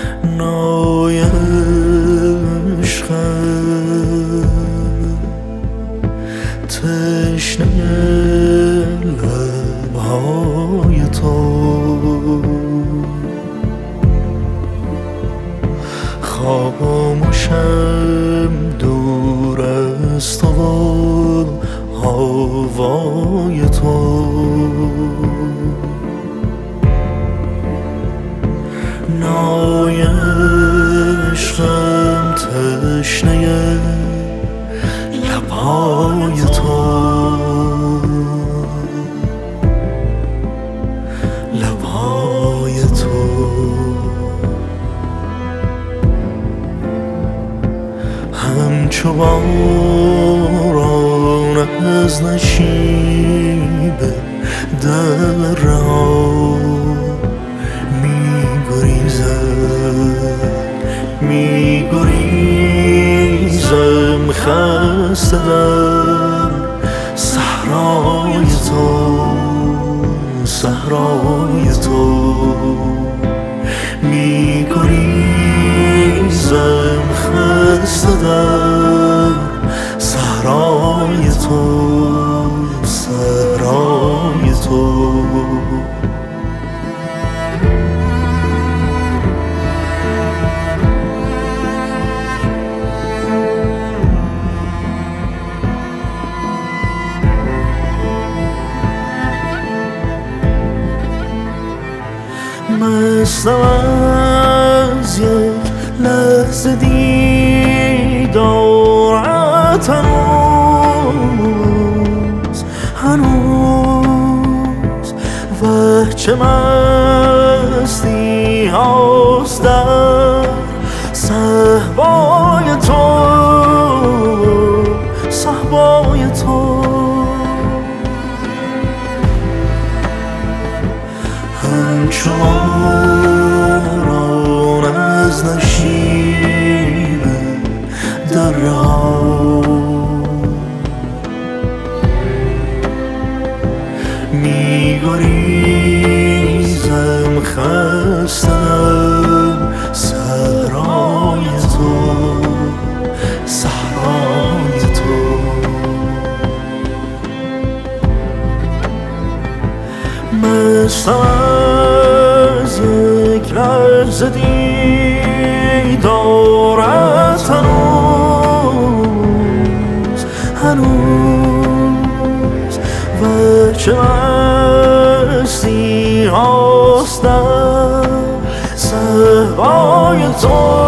نای عشقم تشنه لبهای تو خاموشم دور از تو و هوای تو نای عشقم تشنه لبهای تو لبهای تو همچو باران از نشیب درها می‌گریزم خسته در صحرای تو صحرای تو می‌گریزم خسته در صحرای تو صحرای تو مستم از یک لحظه دیدارت هنوز و چه مستی هاست در صحبای تو صحبای تو همچو باران از نشیب درها می‌گریزم خستم صحرای تو صحرای تو مستم از یک لحظه دیدارت هنوز و چه مستی هاست در صحبای تو